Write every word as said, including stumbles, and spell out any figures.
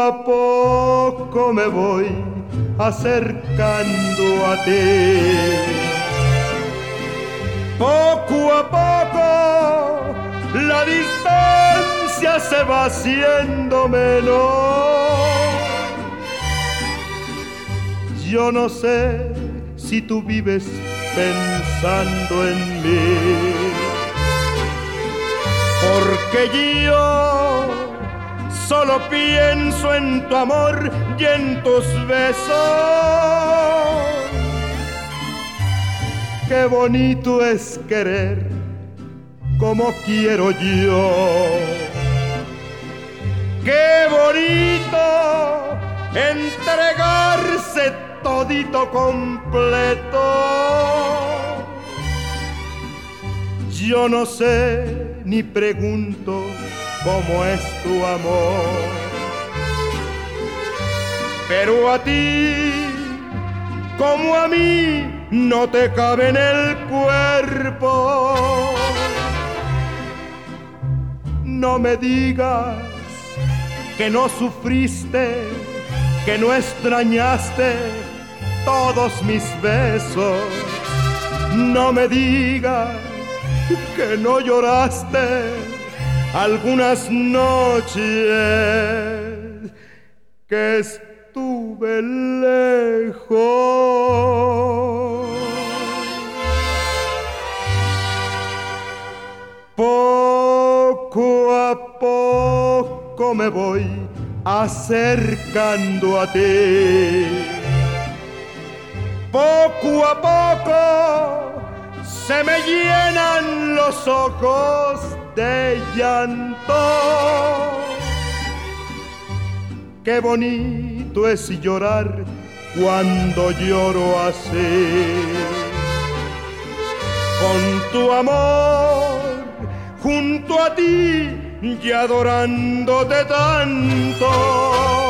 a poco me voy acercando a ti. Poco a poco la distancia se va haciendo menor. Yo no sé si tú vives pensando en mí, porque yo solo pienso en tu amor y en tus besos. Qué bonito es querer como quiero yo. Qué bonito entregarse todito completo. Yo no sé ni pregunto cómo es tu amor, pero a ti como a mí no te cabe en el cuerpo. No me digas que no sufriste, que no extrañaste todos mis besos. No me digas que no lloraste algunas noches que estuve lejos. Poco a poco me voy acercando a ti. Poco a poco se me llenan los ojos de llanto. Qué bonito es llorar cuando lloro así, con tu amor junto a ti y adorándote tanto.